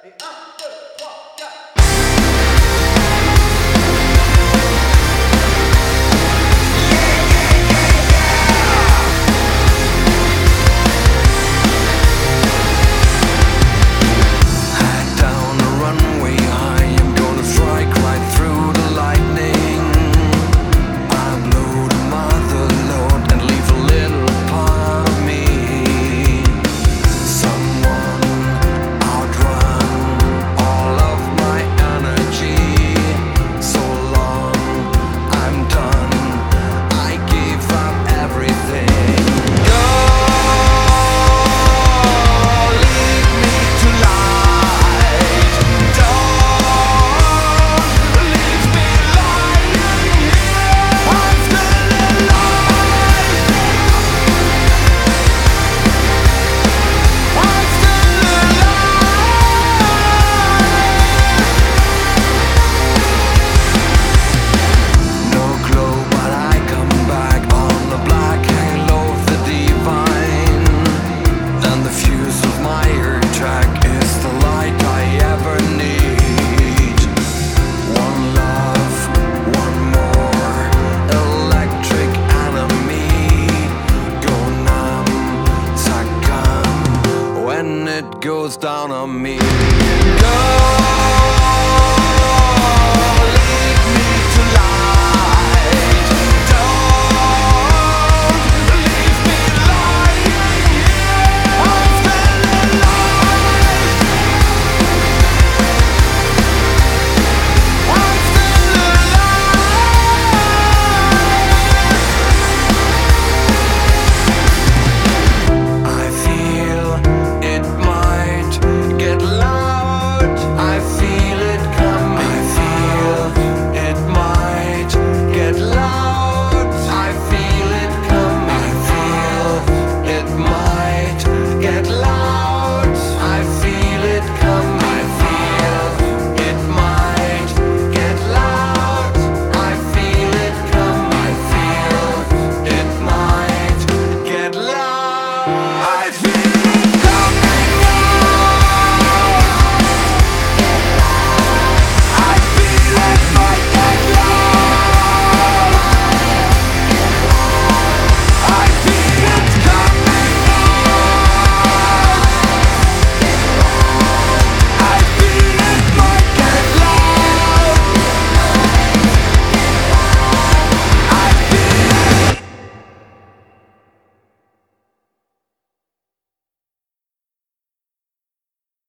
Et un, deux, trois, quatre. Down the runway, I am gonna strike right through the lightning. I blow the mother load and leave a little part of me. Someone outrun all of my energy. So long, I'm done. I give up everything. Go, lead me to light. Don't leave me lying here. I'm still alive. I'm still alive. No glow, but I come back on the black halo of the divine. And the fuse of my ear track is the light I ever need. One love, one more electric enemy. Go numb, succumb when it goes down on me. Go.